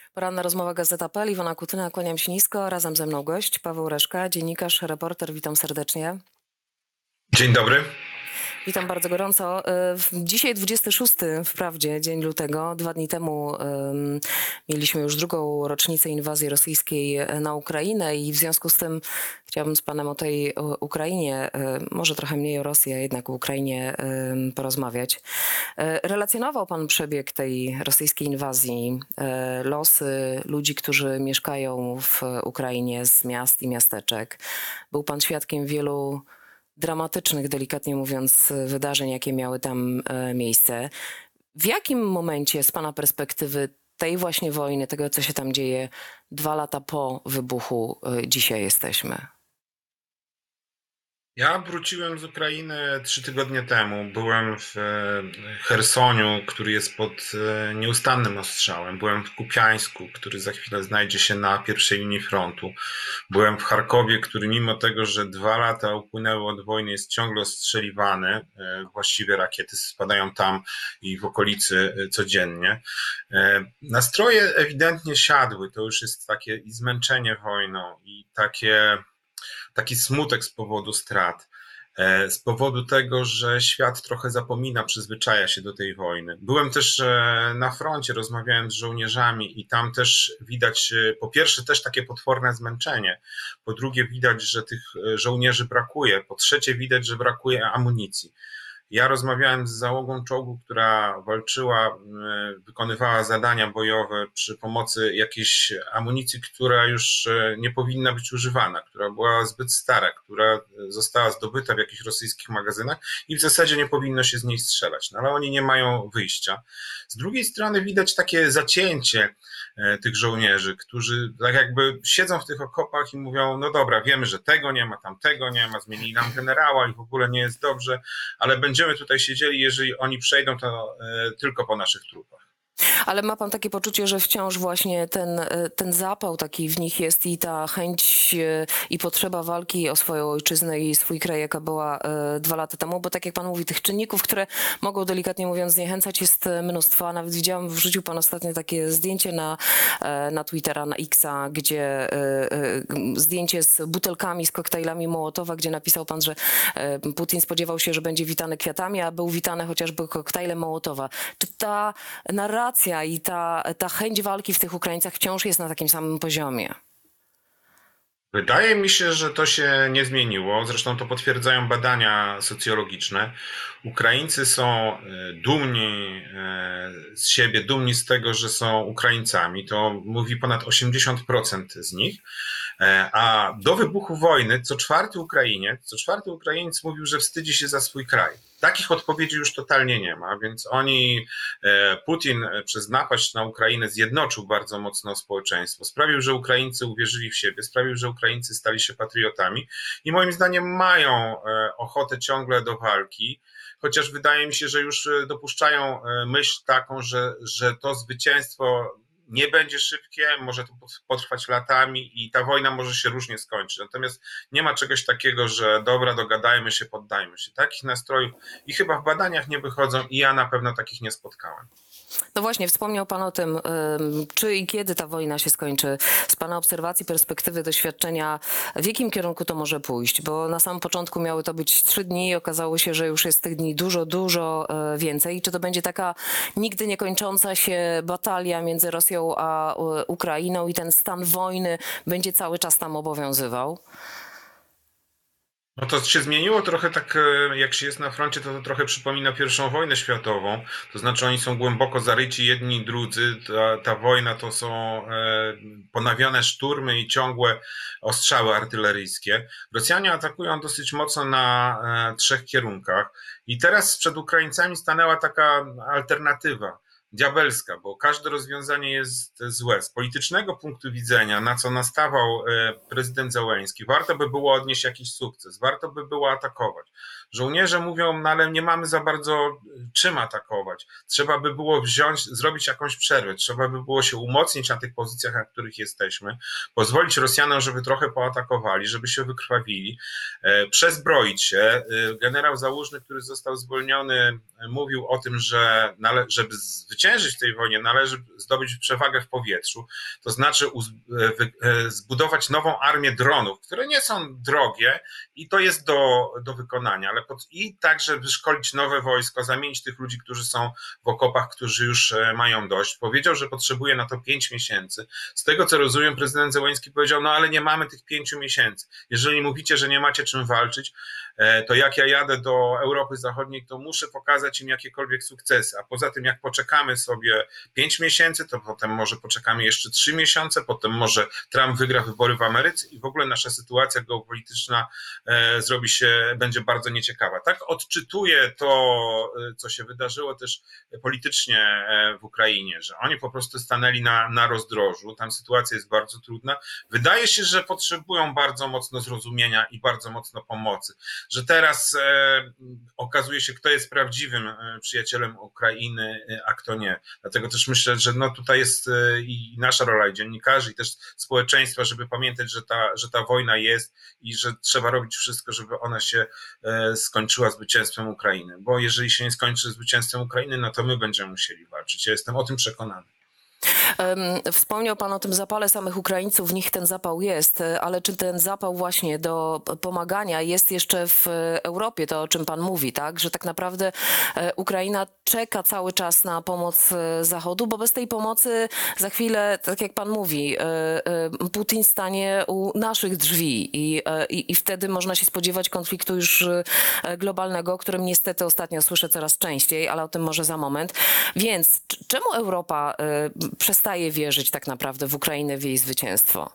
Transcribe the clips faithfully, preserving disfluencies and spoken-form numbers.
Poranna rozmowa Gazeta kropka pe el, Iwona Kutyna, kłaniam się nisko. Razem ze mną gość, Paweł Reszka, dziennikarz, reporter. Witam serdecznie. Dzień dobry. Witam bardzo gorąco. Dzisiaj dwudziesty szósty wprawdzie dzień lutego. Dwa dni temu um, mieliśmy już drugą rocznicę inwazji rosyjskiej na Ukrainę i w związku z tym chciałabym z panem o tej Ukrainie, może trochę mniej o Rosji, a jednak o Ukrainie um, porozmawiać. Relacjonował pan przebieg tej rosyjskiej inwazji, losy ludzi, którzy mieszkają w Ukrainie z miast i miasteczek. Był pan świadkiem wielu dramatycznych, delikatnie mówiąc, wydarzeń, jakie miały tam miejsce. W jakim momencie z pana perspektywy tej właśnie wojny, tego co się tam dzieje dwa lata po wybuchu, dzisiaj jesteśmy? Ja wróciłem z Ukrainy trzy tygodnie temu. Byłem w Chersoniu, który jest pod nieustannym ostrzałem. Byłem w Kupiańsku, który za chwilę znajdzie się na pierwszej linii frontu. Byłem w Charkowie, który mimo tego, że dwa lata upłynęły od wojny, jest ciągle ostrzeliwany. Właściwie rakiety spadają tam i w okolicy codziennie. Nastroje ewidentnie siadły. To już jest takie i zmęczenie wojną, i takie taki smutek z powodu strat, z powodu tego, że świat trochę zapomina, przyzwyczaja się do tej wojny. Byłem też na froncie, rozmawiałem z żołnierzami i tam też widać, po pierwsze też takie potworne zmęczenie, po drugie widać, że tych żołnierzy brakuje, po trzecie widać, że brakuje amunicji. Ja rozmawiałem z załogą czołgu, która walczyła, wykonywała zadania bojowe przy pomocy jakiejś amunicji, która już nie powinna być używana, która była zbyt stara, która została zdobyta w jakichś rosyjskich magazynach i w zasadzie nie powinno się z niej strzelać, no ale oni nie mają wyjścia. Z drugiej strony widać takie zacięcie tych żołnierzy, którzy tak jakby siedzą w tych okopach i mówią, no dobra, wiemy, że tego nie ma, tamtego nie ma, zmienili nam generała i w ogóle nie jest dobrze, ale będziemy tutaj siedzieli, jeżeli oni przejdą, to tylko po naszych trupach. Ale ma pan takie poczucie, że wciąż właśnie ten, ten zapał taki w nich jest i ta chęć i potrzeba walki o swoją ojczyznę i swój kraj, jaka była dwa lata temu, bo tak jak pan mówi, tych czynników, które mogą delikatnie mówiąc zniechęcać, jest mnóstwo. Nawet widziałam, wrzucił pan ostatnio takie zdjęcie na, na Twittera, na Xa, gdzie zdjęcie z butelkami, z koktajlami Mołotowa, gdzie napisał pan, że Putin spodziewał się, że będzie witany kwiatami, a był witany chociażby koktajlem Mołotowa. Czy ta narracja i ta, ta chęć walki w tych Ukraińcach wciąż jest na takim samym poziomie? Wydaje mi się, że to się nie zmieniło. Zresztą to potwierdzają badania socjologiczne. Ukraińcy są dumni z siebie, dumni z tego, że są Ukraińcami. To mówi ponad osiemdziesiąt procent z nich. A do wybuchu wojny co czwarty Ukrainiec, co czwarty Ukrainiec mówił, że wstydzi się za swój kraj. Takich odpowiedzi już totalnie nie ma, więc oni, Putin przez napaść na Ukrainę zjednoczył bardzo mocno społeczeństwo, sprawił, że Ukraińcy uwierzyli w siebie, sprawił, że Ukraińcy stali się patriotami i moim zdaniem mają ochotę ciągle do walki, chociaż wydaje mi się, że już dopuszczają myśl taką, że, że to zwycięstwo nie będzie szybkie, może to potrwać latami i ta wojna może się różnie skończyć. Natomiast nie ma czegoś takiego, że dobra, dogadajmy się, poddajmy się. Takich nastrojów i chyba w badaniach nie wychodzą i ja na pewno takich nie spotkałem. No właśnie, wspomniał pan o tym, czy i kiedy ta wojna się skończy. Z pana obserwacji, perspektywy, doświadczenia, w jakim kierunku to może pójść? Bo na samym początku miały to być trzy dni i okazało się, że już jest tych dni dużo, dużo więcej. I czy to będzie taka nigdy niekończąca się batalia między Rosją a Ukrainą i ten stan wojny będzie cały czas tam obowiązywał? No to się zmieniło trochę tak, jak się jest na froncie, to, to trochę przypomina pierwszą wojnę światową. To znaczy oni są głęboko zaryci jedni i drudzy. Ta, ta wojna to są e, ponawiane szturmy i ciągłe ostrzały artyleryjskie. Rosjanie atakują dosyć mocno na e, trzech kierunkach. I teraz przed Ukraińcami stanęła taka alternatywa. Diabelska, bo każde rozwiązanie jest złe. Z politycznego punktu widzenia, na co nastawał prezydent Zełenski, warto by było odnieść jakiś sukces, warto by było atakować. Żołnierze mówią, no ale nie mamy za bardzo czym atakować. Trzeba by było wziąć, zrobić jakąś przerwę, trzeba by było się umocnić na tych pozycjach, na których jesteśmy, pozwolić Rosjanom, żeby trochę poatakowali, żeby się wykrwawili, przezbroić się. Generał Załużny, który został zwolniony, mówił o tym, że żeby zwyciężyć zwyciężyć w tej wojnie, należy zdobyć przewagę w powietrzu, to znaczy zbudować nową armię dronów, które nie są drogie i to jest do, do wykonania, ale pod, i także wyszkolić nowe wojsko, zamienić tych ludzi, którzy są w okopach, którzy już mają dość. Powiedział, że potrzebuje na to pięć miesięcy. Z tego, co rozumiem, prezydent Zełenski powiedział, no ale nie mamy tych pięciu miesięcy. Jeżeli mówicie, że nie macie czym walczyć, to jak ja jadę do Europy Zachodniej, to muszę pokazać im jakiekolwiek sukcesy, a poza tym jak poczekamy sobie pięć miesięcy, to potem może poczekamy jeszcze trzy miesiące, potem może Trump wygra wybory w Ameryce i w ogóle nasza sytuacja geopolityczna e, zrobi się, będzie bardzo nieciekawa. Tak odczytuję to, co się wydarzyło też politycznie w Ukrainie, że oni po prostu stanęli na, na rozdrożu, tam sytuacja jest bardzo trudna. Wydaje się, że potrzebują bardzo mocno zrozumienia i bardzo mocno pomocy, że teraz e, okazuje się, kto jest prawdziwym e, przyjacielem Ukrainy, e, a kto nie. Dlatego też myślę, że no tutaj jest e, i nasza rola, i dziennikarzy, i też społeczeństwa, żeby pamiętać, że ta, że ta wojna jest i że trzeba robić wszystko, żeby ona się e, skończyła zwycięstwem Ukrainy. Bo jeżeli się nie skończy zwycięstwem Ukrainy, no to my będziemy musieli walczyć. Ja jestem o tym przekonany. Wspomniał Pan o tym zapale samych Ukraińców, w nich ten zapał jest, ale czy ten zapał właśnie do pomagania jest jeszcze w Europie, to o czym Pan mówi, tak? Że tak naprawdę Ukraina czeka cały czas na pomoc Zachodu, bo bez tej pomocy za chwilę, tak jak Pan mówi, Putin stanie u naszych drzwi i, i, i wtedy można się spodziewać konfliktu już globalnego, o którym niestety ostatnio słyszę coraz częściej, ale o tym może za moment. Więc czemu Europa przestaje wierzyć tak naprawdę w Ukrainę, w jej zwycięstwo?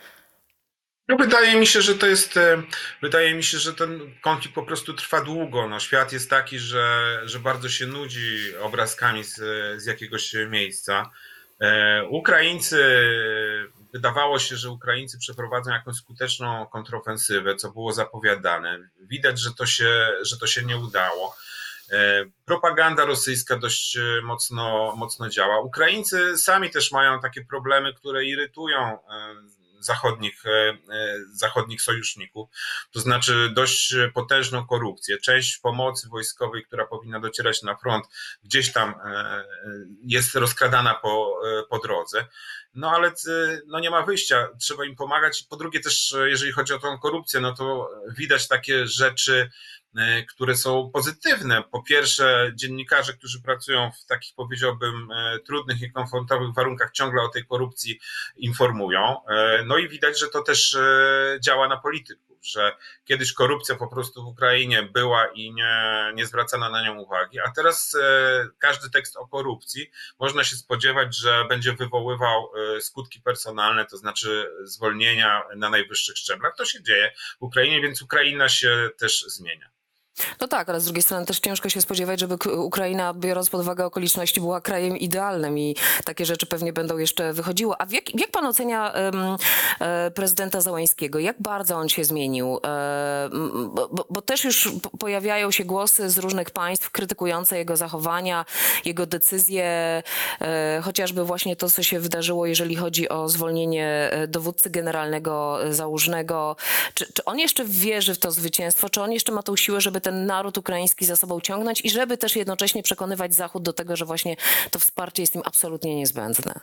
No wydaje mi się, że to jest, wydaje mi się, że ten konflikt po prostu trwa długo. No, świat jest taki, że, że bardzo się nudzi obrazkami z, z jakiegoś miejsca. E, Ukraińcy, wydawało się, że Ukraińcy przeprowadzą jakąś skuteczną kontrofensywę, co było zapowiadane. Widać, że to się, że to się nie udało. Propaganda rosyjska dość mocno, mocno działa. Ukraińcy sami też mają takie problemy, które irytują zachodnich, zachodnich sojuszników, to znaczy dość potężną korupcję. Część pomocy wojskowej, która powinna docierać na front, gdzieś tam jest rozkradana po, po drodze. No ale no nie ma wyjścia, trzeba im pomagać. Po drugie też, jeżeli chodzi o tą korupcję, no to widać takie rzeczy, które są pozytywne. Po pierwsze, dziennikarze, którzy pracują w takich, powiedziałbym, trudnych i komfortowych warunkach, ciągle o tej korupcji informują. No i widać, że to też działa na polityków, że kiedyś korupcja po prostu w Ukrainie była i nie, nie zwracano na nią uwagi, a teraz każdy tekst o korupcji można się spodziewać, że będzie wywoływał skutki personalne, to znaczy zwolnienia na najwyższych szczeblach. To się dzieje w Ukrainie, więc Ukraina się też zmienia. No tak, ale z drugiej strony też ciężko się spodziewać, żeby Ukraina, biorąc pod uwagę okoliczności, była krajem idealnym i takie rzeczy pewnie będą jeszcze wychodziły. A jak, jak pan ocenia um, e, prezydenta Zełenskiego? Jak bardzo on się zmienił? E, bo, bo też już pojawiają się głosy z różnych państw krytykujące jego zachowania, jego decyzje, e, chociażby właśnie to, co się wydarzyło, jeżeli chodzi o zwolnienie dowódcy generalnego Załużnego. Czy, czy on jeszcze wierzy w to zwycięstwo? Czy on jeszcze ma tą siłę, żeby ten naród ukraiński za sobą ciągnąć i żeby też jednocześnie przekonywać Zachód do tego, że właśnie to wsparcie jest im absolutnie niezbędne?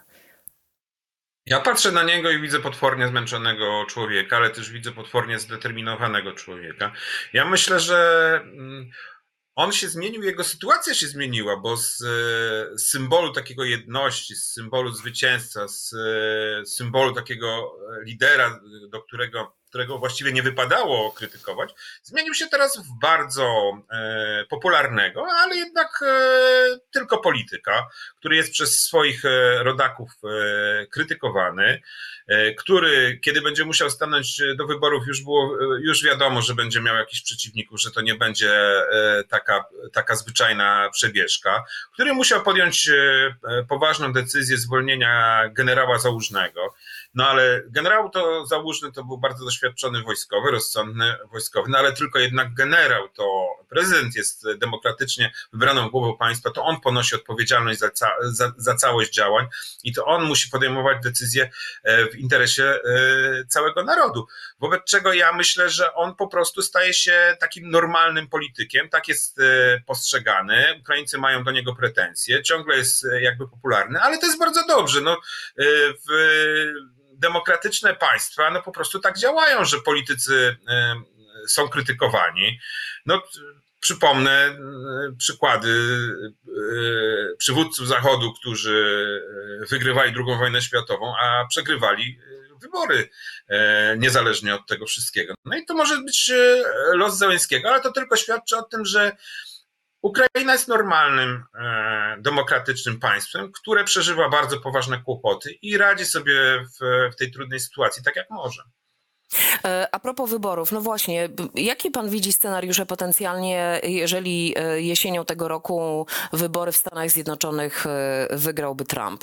Ja patrzę na niego i widzę potwornie zmęczonego człowieka, ale też widzę potwornie zdeterminowanego człowieka. Ja myślę, że on się zmienił, jego sytuacja się zmieniła, bo z symbolu takiego jedności, z symbolu zwycięstwa, z symbolu takiego lidera, do którego, którego właściwie nie wypadało krytykować, zmienił się teraz w bardzo e, popularnego, ale jednak e, tylko polityka, który jest przez swoich rodaków e, krytykowany, e, który, kiedy będzie musiał stanąć do wyborów, już było, już wiadomo, że będzie miał jakichś przeciwników, że to nie będzie e, taka, taka zwyczajna przebieżka, który musiał podjąć e, poważną decyzję zwolnienia generała Załużnego. No ale generał to Załużny to był bardzo doświadczony wojskowy, rozsądny wojskowy, no ale tylko jednak generał to, prezydent jest demokratycznie wybraną głową państwa, to on ponosi odpowiedzialność za, ca za, za całość działań i to on musi podejmować decyzje w interesie całego narodu. Wobec czego ja myślę, że on po prostu staje się takim normalnym politykiem, tak jest postrzegany, Ukraińcy mają do niego pretensje, ciągle jest jakby popularny, ale to jest bardzo dobrze. No, w demokratyczne państwa no po prostu tak działają, że politycy są krytykowani. No, przypomnę przykłady przywódców Zachodu, którzy wygrywali drugą wojnę światową, a przegrywali wybory niezależnie od tego wszystkiego. No i to może być los Zełenskiego, ale to tylko świadczy o tym, że Ukraina jest normalnym, demokratycznym państwem, które przeżywa bardzo poważne kłopoty i radzi sobie w, w tej trudnej sytuacji tak jak może. A propos wyborów, no właśnie, jakie pan widzi scenariusze potencjalnie, jeżeli jesienią tego roku wybory w Stanach Zjednoczonych wygrałby Trump?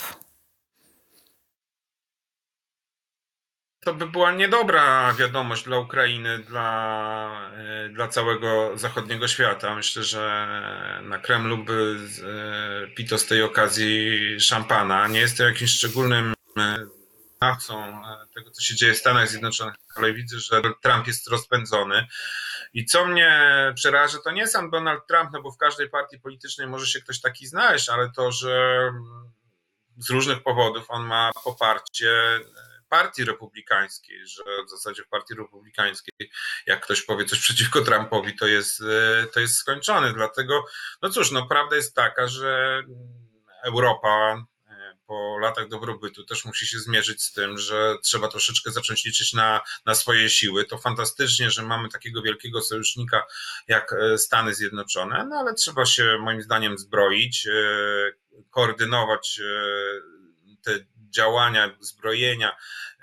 To by była niedobra wiadomość dla Ukrainy, dla, dla całego zachodniego świata. Myślę, że na Kremlu by pito z tej okazji szampana. Nie jestem jakimś szczególnym znawcą tego, co się dzieje w Stanach Zjednoczonych, ale widzę, że Trump jest rozpędzony. I co mnie przeraża, to nie sam Donald Trump, no bo w każdej partii politycznej może się ktoś taki znaleźć, ale to, że z różnych powodów on ma poparcie Partii Republikańskiej, że w zasadzie w Partii Republikańskiej jak ktoś powie coś przeciwko Trumpowi, to jest, to jest skończony. Dlatego, no cóż, no prawda jest taka, że Europa po latach dobrobytu też musi się zmierzyć z tym, że trzeba troszeczkę zacząć liczyć na, na swoje siły. To fantastycznie, że mamy takiego wielkiego sojusznika jak Stany Zjednoczone, no ale trzeba się moim zdaniem zbroić, koordynować te działania, zbrojenia,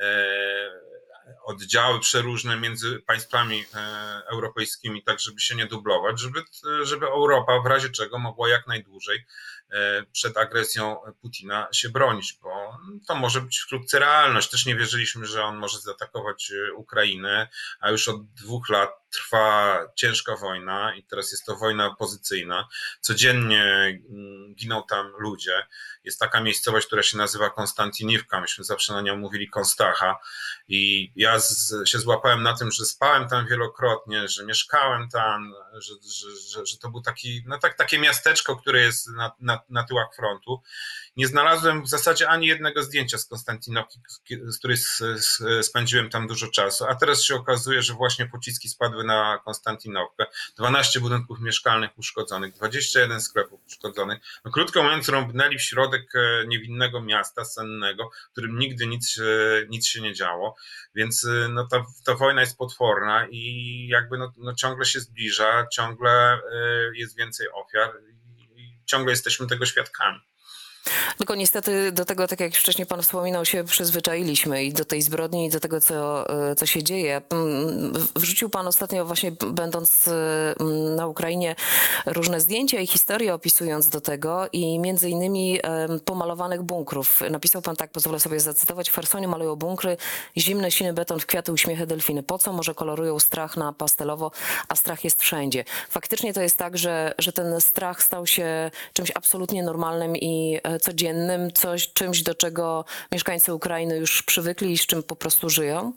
oddziały przeróżne między państwami europejskimi, tak żeby się nie dublować, żeby, żeby Europa w razie czego mogła jak najdłużej przed agresją Putina się bronić, bo to może być wkrótce realność. Też nie wierzyliśmy, że on może zaatakować Ukrainę, a już od dwóch lat trwa ciężka wojna i teraz jest to wojna pozycyjna. Codziennie giną tam ludzie. Jest taka miejscowość, która się nazywa Konstantiniwka, myśmy zawsze na nią mówili Konstacha i ja z, się złapałem na tym, że spałem tam wielokrotnie, że mieszkałem tam, że, że, że, że to był taki, no tak, takie miasteczko, które jest na, na, na tyłach frontu. Nie znalazłem w zasadzie ani jednego zdjęcia z Konstantynowki, z której spędziłem tam dużo czasu, a teraz się okazuje, że właśnie pociski spadły na Konstantynowkę. dwanaście budynków mieszkalnych uszkodzonych, dwadzieścia jeden sklepów uszkodzonych. No, krótko mówiąc, rąbnęli w środek niewinnego miasta sennego, w którym nigdy nic, nic się nie działo, więc no, ta, ta wojna jest potworna i jakby no, no, ciągle się zbliża, ciągle jest więcej ofiar i ciągle jesteśmy tego świadkami. Tylko niestety do tego, tak jak wcześniej pan wspominał, się przyzwyczailiśmy i do tej zbrodni i do tego, co, co się dzieje. Wrzucił pan ostatnio właśnie będąc na Ukrainie różne zdjęcia i historie opisując do tego i między innymi pomalowanych bunkrów. Napisał pan tak, pozwolę sobie zacytować: w Chersonie malują bunkry, zimny, siny beton, w kwiaty, uśmiechy, delfiny. Po co? Może kolorują strach na pastelowo, a strach jest wszędzie. Faktycznie to jest tak, że, że ten strach stał się czymś absolutnie normalnym i codziennym, coś, czymś, do czego mieszkańcy Ukrainy już przywykli i z czym po prostu żyją?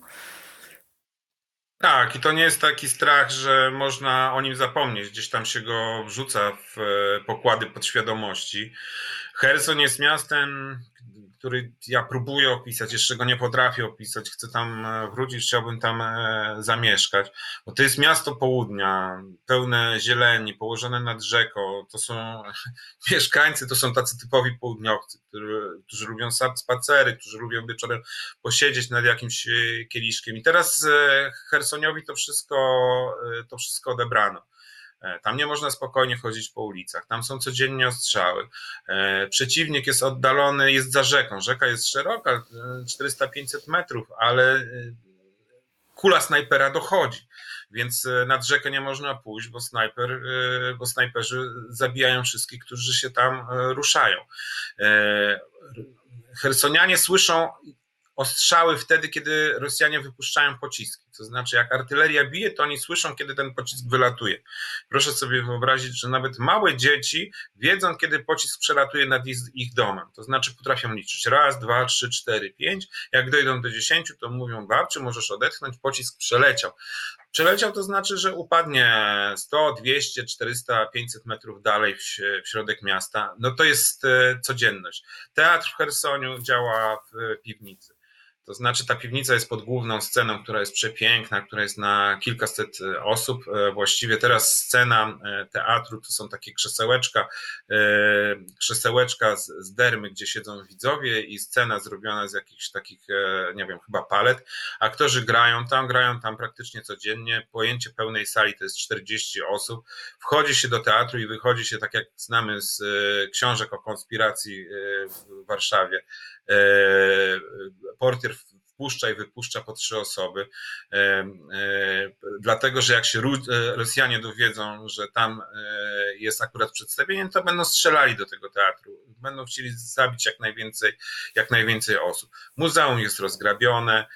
Tak, i to nie jest taki strach, że można o nim zapomnieć. Gdzieś tam się go wrzuca w pokłady podświadomości. Cherson jest miastem, który ja próbuję opisać, jeszcze go nie potrafię opisać, chcę tam wrócić, chciałbym tam zamieszkać, bo to jest miasto południa, pełne zieleni, położone nad rzeką, to są mieszkańcy, to są tacy typowi południowcy, którzy, którzy lubią spacery, którzy lubią wieczorem posiedzieć nad jakimś kieliszkiem i teraz Chersoniowi to wszystko, to wszystko odebrano. Tam nie można spokojnie chodzić po ulicach, tam są codziennie ostrzały. Przeciwnik jest oddalony, jest za rzeką. Rzeka jest szeroka, czterysta pięćset metrów, ale kula snajpera dochodzi, więc nad rzekę nie można pójść, bo, snajper, bo snajperzy zabijają wszystkich, którzy się tam ruszają. Chersonianie słyszą ostrzały wtedy, kiedy Rosjanie wypuszczają pociski. To znaczy, jak artyleria bije, to oni słyszą, kiedy ten pocisk wylatuje. Proszę sobie wyobrazić, że nawet małe dzieci wiedzą, kiedy pocisk przelatuje nad ich, ich domem. To znaczy, potrafią liczyć raz, dwa, trzy, cztery, pięć. Jak dojdą do dziesięciu, to mówią: babciu, możesz odetchnąć, pocisk przeleciał. Przeleciał to znaczy, że upadnie sto, dwieście, czterysta, pięćset metrów dalej w, w środek miasta. No to jest e, codzienność. Teatr w Chersoniu działa w piwnicy. To znaczy, ta piwnica jest pod główną sceną, która jest przepiękna, która jest na kilkaset osób. Właściwie teraz scena teatru to są takie krzesełeczka, krzesełeczka z, z dermy, gdzie siedzą widzowie, i scena zrobiona z jakichś takich, nie wiem, chyba palet. Aktorzy grają tam, grają tam praktycznie codziennie. Pojęcie pełnej sali to jest czterdzieści osób. Wchodzi się do teatru i wychodzi się, tak jak znamy z książek o konspiracji w Warszawie. Portier wpuszcza i wypuszcza po trzy osoby, dlatego że jak się Rosjanie dowiedzą, że tam jest akurat przedstawienie, to będą strzelali do tego teatru, będą chcieli zabić jak najwięcej, jak najwięcej osób. Muzeum jest rozgrabione,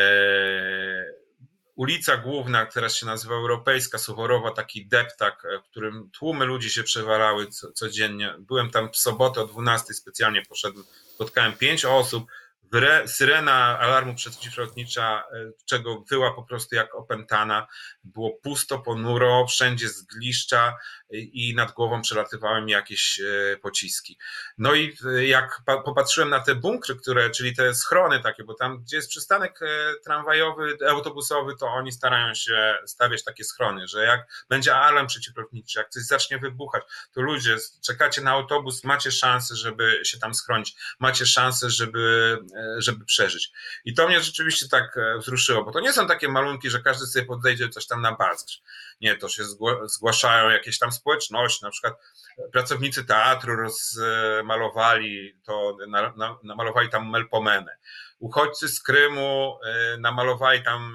ulica główna, teraz się nazywa Europejska, Suworowa, taki deptak, w którym tłumy ludzi się przewalały codziennie. Byłem tam w sobotę o dwunastej, specjalnie poszedłem, spotkałem pięć osób, syrena alarmu przeciwlotnicza, czego wyła po prostu jak opętana. Było pusto, ponuro, wszędzie zgliszcza i nad głową przelatywały mi jakieś pociski. No i jak popatrzyłem na te bunkry, które, czyli te schrony takie, bo tam, gdzie jest przystanek tramwajowy, autobusowy, to oni starają się stawiać takie schrony, że jak będzie alarm przeciwlotniczy, jak coś zacznie wybuchać, to ludzie, czekacie na autobus, macie szansę, żeby się tam schronić, macie szansę, żeby żeby przeżyć. I to mnie rzeczywiście tak wzruszyło, bo to nie są takie malunki, że każdy sobie podejdzie coś tam na bazgrz. Nie, to się zgłaszają jakieś tam społeczności, na przykład pracownicy teatru rozmalowali to, namalowali tam Melpomenę. Uchodźcy z Krymu namalowali tam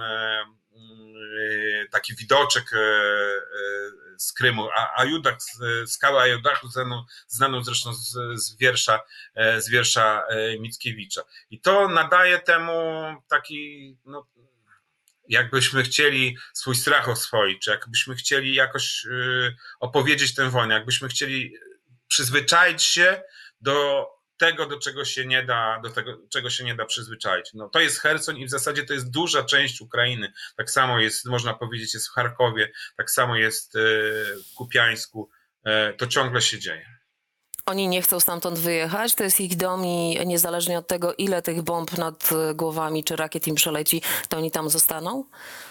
taki widoczek z Krymu, a Ajudach, skała Ajudachu, znaną, znaną zresztą z, z wiersza, z wiersza Mickiewicza. I to nadaje temu taki, no, jakbyśmy chcieli swój strach oswoić, czy jakbyśmy chcieli jakoś opowiedzieć tę wojnę, jakbyśmy chcieli przyzwyczaić się do tego, do czego się nie da, do tego, czego się nie da przyzwyczaić. No, to jest Cherson i w zasadzie to jest duża część Ukrainy. Tak samo jest, można powiedzieć, jest w Charkowie, tak samo jest w Kupiańsku. To ciągle się dzieje. Oni nie chcą stamtąd wyjechać? To jest ich dom i niezależnie od tego, ile tych bomb nad głowami czy rakiet im przeleci, to oni tam zostaną?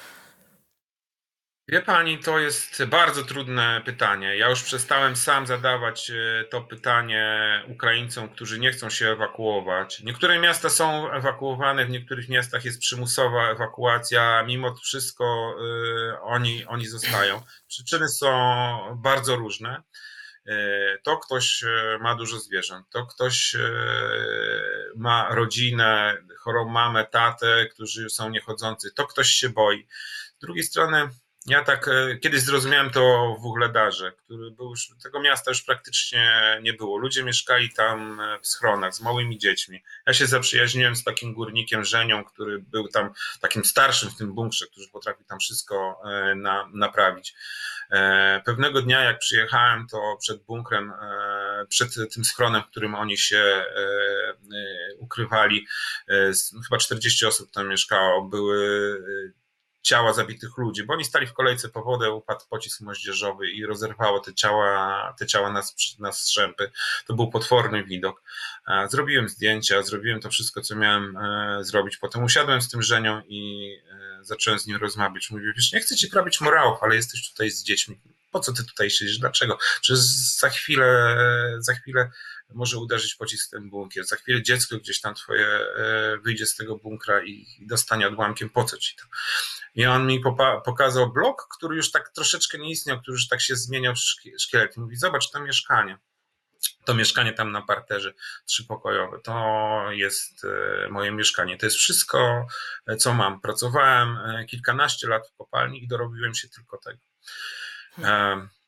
Wie pani, to jest bardzo trudne pytanie. Ja już przestałem sam zadawać to pytanie Ukraińcom, którzy nie chcą się ewakuować. Niektóre miasta są ewakuowane, w niektórych miastach jest przymusowa ewakuacja, mimo wszystko y, oni, oni zostają. Przyczyny są bardzo różne. To ktoś ma dużo zwierząt, to ktoś ma rodzinę, chorą mamę, tatę, którzy są niechodzący, to ktoś się boi. Z drugiej strony, ja tak kiedyś zrozumiałem to w Wuhledarze, który był już, tego miasta już praktycznie nie było. Ludzie mieszkali tam w schronach z małymi dziećmi. Ja się zaprzyjaźniłem z takim górnikiem Żenią, który był tam takim starszym w tym bunkrze, który potrafił tam wszystko na, naprawić. Pewnego dnia, jak przyjechałem, to przed bunkrem, przed tym schronem, w którym oni się ukrywali, chyba czterdzieści osób tam mieszkało, były ciała zabitych ludzi, bo oni stali w kolejce po wodę, upadł pocisk moździerzowy i rozerwało te ciała, te ciała na, na strzępy. To był potworny widok. Zrobiłem zdjęcia, zrobiłem to wszystko, co miałem zrobić. Potem usiadłem z tym Żenią i zacząłem z nim rozmawiać. Mówię: wiesz, nie chcę ci prawić morałów, ale jesteś tutaj z dziećmi. Po co ty tutaj siedzisz? Dlaczego? Przecież za chwilę, za chwilę może uderzyć pocisk w ten bunkier. Za chwilę dziecko gdzieś tam twoje wyjdzie z tego bunkra i dostanie odłamkiem. Po co ci to? I on mi pokazał blok, który już tak troszeczkę nie istniał, który już tak się zmieniał w szkielet. Mówi: zobacz to mieszkanie. To mieszkanie tam na parterze trzypokojowe, to jest moje mieszkanie. To jest wszystko, co mam. Pracowałem kilkanaście lat w kopalni i dorobiłem się tylko tego.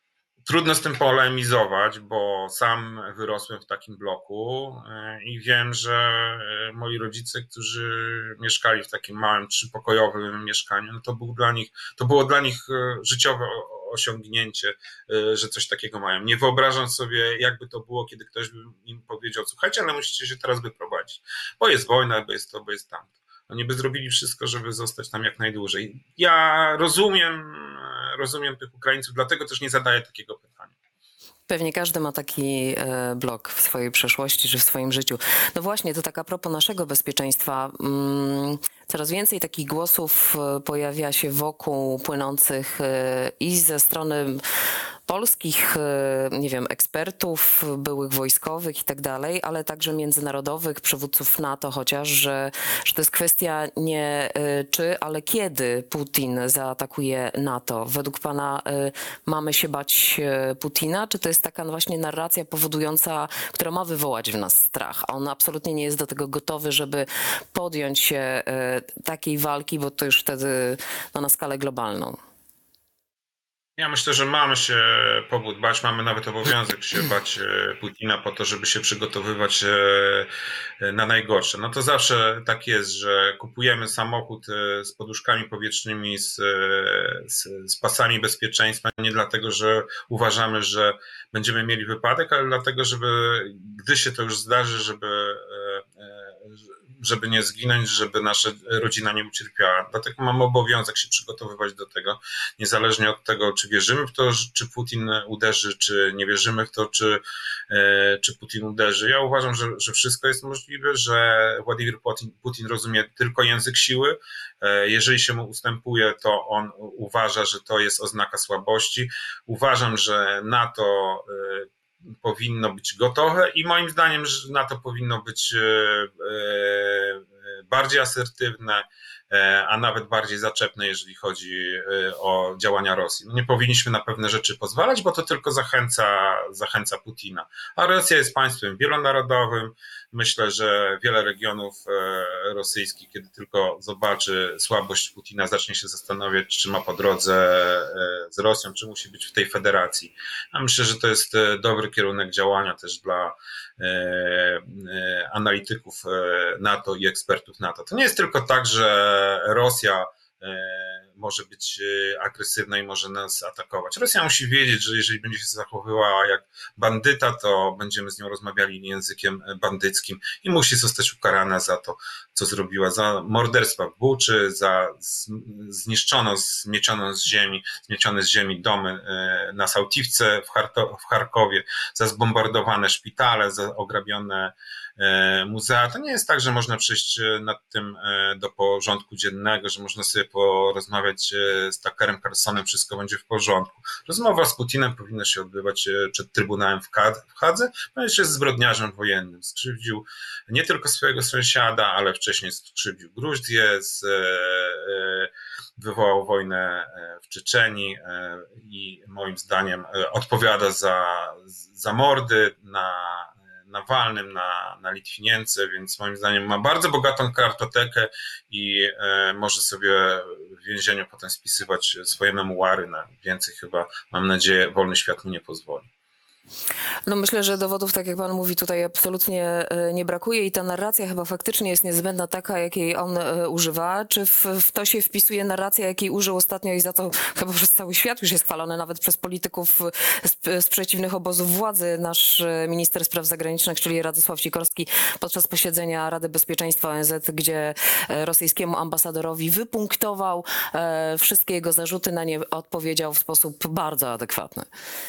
Trudno z tym polemizować, bo sam wyrosłem w takim bloku e, i wiem, że e, moi rodzice, którzy mieszkali w takim małym trzypokojowym mieszkaniu, no to był dla nich, to było dla nich e, życiowe o- osiągnięcie, e, że coś takiego mają. Nie wyobrażam sobie, jakby to było, kiedy ktoś by im powiedział: słuchajcie, ale musicie się teraz wyprowadzić, bo jest wojna, bo jest to, bo jest tamto. Oni by zrobili wszystko, żeby zostać tam jak najdłużej. Ja rozumiem, rozumiem tych Ukraińców, dlatego też nie zadaję takiego pytania. Pewnie każdy ma taki e, blok w swojej przeszłości czy w swoim życiu. No właśnie, to tak a propos naszego bezpieczeństwa. Mm, coraz więcej takich głosów e, pojawia się wokół płynących e, i ze strony polskich, e, nie wiem, ekspertów, byłych wojskowych i tak dalej, ale także międzynarodowych, przywódców NATO chociaż, że, że to jest kwestia nie e, czy, ale kiedy Putin zaatakuje NATO. Według pana e, mamy się bać e, Putina, czy to jest taka właśnie narracja powodująca, która ma wywołać w nas strach, a on absolutnie nie jest do tego gotowy, żeby podjąć się e, takiej walki, bo to już wtedy no, na skalę globalną. Ja myślę, że mamy się powód bać, mamy nawet obowiązek się bać e, Putina po to, żeby się przygotowywać e, na najgorsze. No to zawsze tak jest, że kupujemy samochód e, z poduszkami powietrznymi, z, e, z, z pasami bezpieczeństwa, nie dlatego, że uważamy, że będziemy mieli wypadek, ale dlatego, żeby gdy się to już zdarzy, żeby e, e, żeby nie zginąć, żeby nasza rodzina nie ucierpiała. Dlatego mamy obowiązek się przygotowywać do tego, niezależnie od tego, czy wierzymy w to, czy Putin uderzy, czy nie wierzymy w to, czy, e, czy Putin uderzy. Ja uważam, że, że wszystko jest możliwe, że Władimir Putin, Putin rozumie tylko język siły. E, Jeżeli się mu ustępuje, to on uważa, że to jest oznaka słabości. Uważam, że NATO e, powinno być gotowe i moim zdaniem NATO powinno być e, e, bardziej asertywne, e, a nawet bardziej zaczepne, jeżeli chodzi e, o działania Rosji. No nie powinniśmy na pewne rzeczy pozwalać, bo to tylko zachęca, zachęca Putina. A Rosja jest państwem wielonarodowym. Myślę, że wiele regionów e, rosyjskich, kiedy tylko zobaczy słabość Putina, zacznie się zastanawiać, czy ma po drodze e, z Rosją, czy musi być w tej federacji. A myślę, że to jest e, dobry kierunek działania też dla e, e, analityków e, NATO i ekspertów NATO. To nie jest tylko tak, że Rosja e, może być e, agresywna i może nas atakować. Rosja musi wiedzieć, że jeżeli będzie się zachowywała jak bandyta, to będziemy z nią rozmawiali językiem bandyckim i musi zostać ukarana za to, co zrobiła, za morderstwa w Buczy, za zniszczono, zmieciono z ziemi, zmiecione z ziemi domy e, na Sałtiwce w, Charto, w Charkowie, za zbombardowane szpitale, za ograbione e, muzea. To nie jest tak, że można przejść nad tym e, do porządku dziennego, że można sobie porozmawiać e, z Tuckerem Carlsonem, wszystko będzie w porządku. Rozmowa z Putinem powinna się odbywać e, przed Trybunałem w, Kad- w Hadze, ponieważ jest zbrodniarzem wojennym. Skrzywdził nie tylko swojego sąsiada, ale wcześniej skrzywdził Gruzję, z, e, e, wywołał wojnę w Czeczenii e, i moim zdaniem e, odpowiada za, za mordy na Nawalnym, na, na Litwinience, więc moim zdaniem ma bardzo bogatą kartotekę i e, może sobie w więzieniu potem spisywać swoje memuary. Na więcej chyba, mam nadzieję, wolny świat mu nie pozwoli. No myślę, że dowodów, tak jak pan mówi, tutaj absolutnie e, nie brakuje i ta narracja chyba faktycznie jest niezbędna taka, jakiej on e, używa. Czy w, w to się wpisuje narracja, jakiej użył ostatnio i za co chyba przez cały świat już jest chwalony, nawet przez polityków z, z przeciwnych obozów władzy, nasz e, minister spraw zagranicznych, czyli Radosław Sikorski, podczas posiedzenia Rady Bezpieczeństwa O N Z, gdzie e, rosyjskiemu ambasadorowi wypunktował e, wszystkie jego zarzuty, na nie odpowiedział w sposób bardzo adekwatny.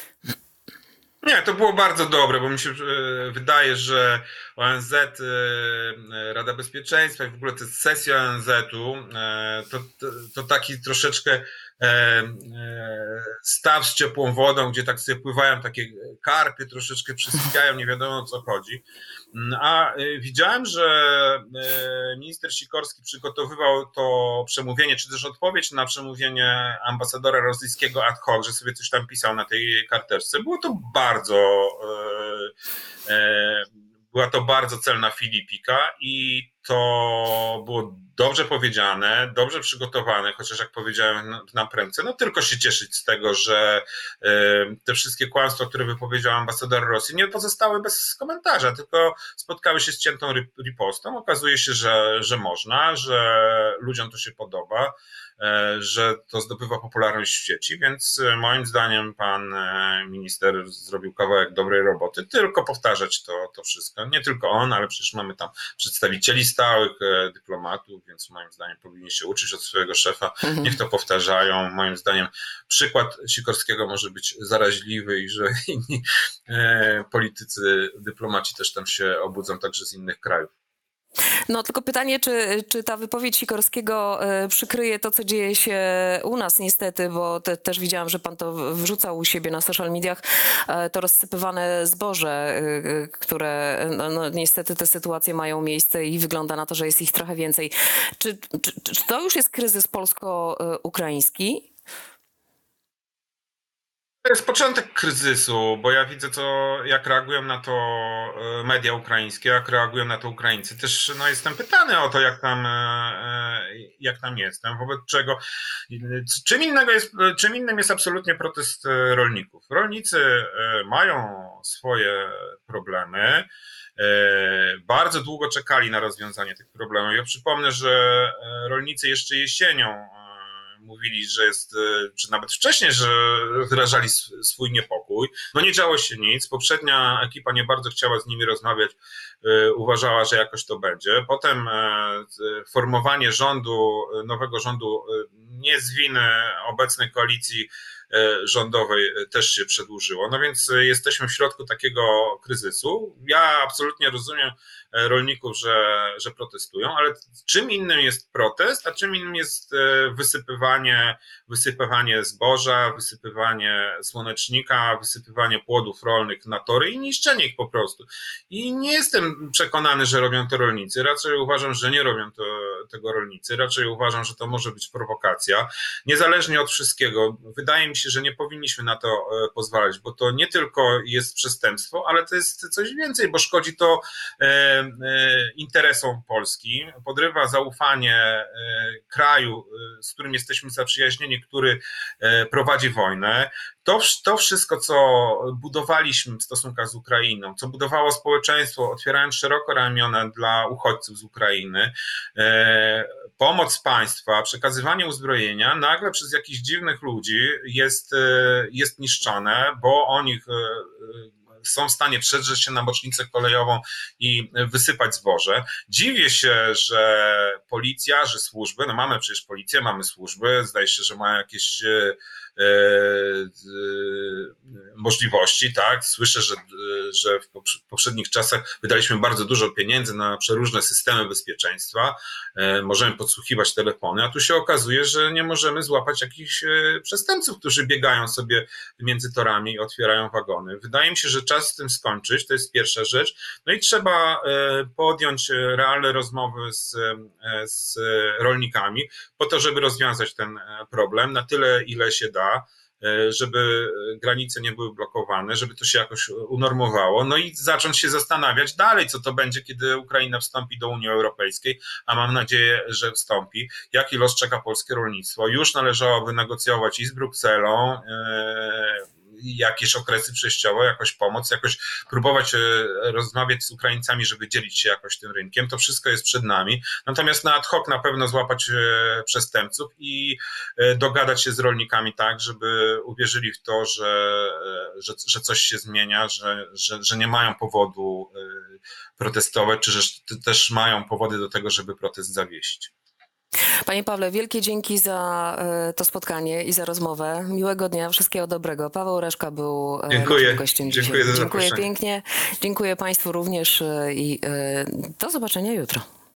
Nie, to było bardzo dobre, bo mi się e, wydaje, że O N Z, e, Rada Bezpieczeństwa i w ogóle to jest sesja O N Z-u, e, to, to, to taki troszeczkę e, e, staw z ciepłą wodą, gdzie tak sobie pływają takie karpie, troszeczkę przysypiają, nie wiadomo o co chodzi. A e, widziałem, że e, minister Sikorski przygotowywał to przemówienie, czy też odpowiedź na przemówienie ambasadora rosyjskiego ad hoc, że sobie coś tam pisał na tej karteczce. Było to bardzo e, e, była to bardzo celna filipika i to było dobrze powiedziane, dobrze przygotowane, chociaż jak powiedziałem na, na prędce, no tylko się cieszyć z tego, że e, te wszystkie kłamstwa, które wypowiedział ambasador Rosji, nie pozostały bez komentarza, tylko spotkały się z ciętą ripostą. Okazuje się, że, że można, że ludziom to się podoba, że to zdobywa popularność w sieci, więc moim zdaniem pan minister zrobił kawałek dobrej roboty. Tylko powtarzać to, to wszystko. Nie tylko on, ale przecież mamy tam przedstawicieli stałych, dyplomatów, więc moim zdaniem powinni się uczyć od swojego szefa. Mhm. Niech to powtarzają. Moim zdaniem przykład Sikorskiego może być zaraźliwy i że inni politycy, dyplomaci też tam się obudzą także z innych krajów. No tylko pytanie, czy, czy ta wypowiedź Sikorskiego y, przykryje to, co dzieje się u nas niestety, bo te, też widziałam, że pan to wrzucał u siebie na social mediach, y, to rozsypywane zboże, y, które no, no, niestety te sytuacje mają miejsce i wygląda na to, że jest ich trochę więcej. Czy, czy, czy to już jest kryzys polsko-ukraiński? To jest początek kryzysu, bo ja widzę to, jak reagują na to media ukraińskie, jak reagują na to Ukraińcy. Też no, jestem pytany o to, jak tam, jak tam jestem, wobec czego czym, innego jest, czym innym jest absolutnie protest rolników. Rolnicy mają swoje problemy. Bardzo długo czekali na rozwiązanie tych problemów. Ja przypomnę, że rolnicy jeszcze jesienią mówili, że jest, czy nawet wcześniej, że wyrażali swój niepokój. No nie działo się nic. Poprzednia ekipa nie bardzo chciała z nimi rozmawiać, uważała, że jakoś to będzie. Potem formowanie rządu, nowego rządu nie z winy obecnej koalicji rządowej też się przedłużyło. No więc jesteśmy w środku takiego kryzysu. Ja absolutnie rozumiem rolników, że, że protestują, ale czym innym jest protest, a czym innym jest wysypywanie, wysypywanie zboża, wysypywanie słonecznika, wysypywanie płodów rolnych na tory i niszczenie ich po prostu. I nie jestem przekonany, że robią to rolnicy. Raczej uważam, że nie robią to, tego rolnicy. Raczej uważam, że to może być prowokacja. Niezależnie od wszystkiego, wydaje mi się, że nie powinniśmy na to pozwalać, bo to nie tylko jest przestępstwo, ale to jest coś więcej, bo szkodzi to interesom Polski, podrywa zaufanie kraju, z którym jesteśmy zaprzyjaźnieni, który prowadzi wojnę. To, to wszystko, co budowaliśmy w stosunkach z Ukrainą, co budowało społeczeństwo, otwierając szeroko ramiona dla uchodźców z Ukrainy, pomoc państwa, przekazywanie uzbrojenia, nagle przez jakichś dziwnych ludzi jest, jest niszczone, bo oni są w stanie przedrzeć się na bocznicę kolejową i wysypać zboże. Dziwię się, że policja, że służby, no mamy przecież policję, mamy służby, zdaje się, że mają jakieś e, e, możliwości, tak? Słyszę, że, że w poprzednich czasach wydaliśmy bardzo dużo pieniędzy na przeróżne systemy bezpieczeństwa, e, możemy podsłuchiwać telefony, a tu się okazuje, że nie możemy złapać jakichś przestępców, którzy biegają sobie między torami i otwierają wagony. Wydaje mi się, że czas z tym skończyć, to jest pierwsza rzecz. No i trzeba podjąć realne rozmowy z, z rolnikami po to, żeby rozwiązać ten problem na tyle, ile się da, żeby granice nie były blokowane, żeby to się jakoś unormowało, no i zacząć się zastanawiać dalej, co to będzie, kiedy Ukraina wstąpi do Unii Europejskiej, a mam nadzieję, że wstąpi. Jaki los czeka polskie rolnictwo? Już należałoby negocjować i z Brukselą, jakieś okresy przejściowe, jakoś pomoc, jakoś próbować rozmawiać z Ukraińcami, żeby dzielić się jakoś tym rynkiem. To wszystko jest przed nami. Natomiast na ad hoc na pewno złapać przestępców i dogadać się z rolnikami tak, żeby uwierzyli w to, że, że, że coś się zmienia, że, że, że nie mają powodu protestować, czy że też mają powody do tego, żeby protest zawiesić. Panie Pawle, wielkie dzięki za to spotkanie i za rozmowę. Miłego dnia, wszystkiego dobrego. Paweł Reszka był Dziękuję. naszym gościem dzisiaj. Dziękuję za Dziękuję zaproszenie. pięknie. Dziękuję Państwu również i do zobaczenia jutro.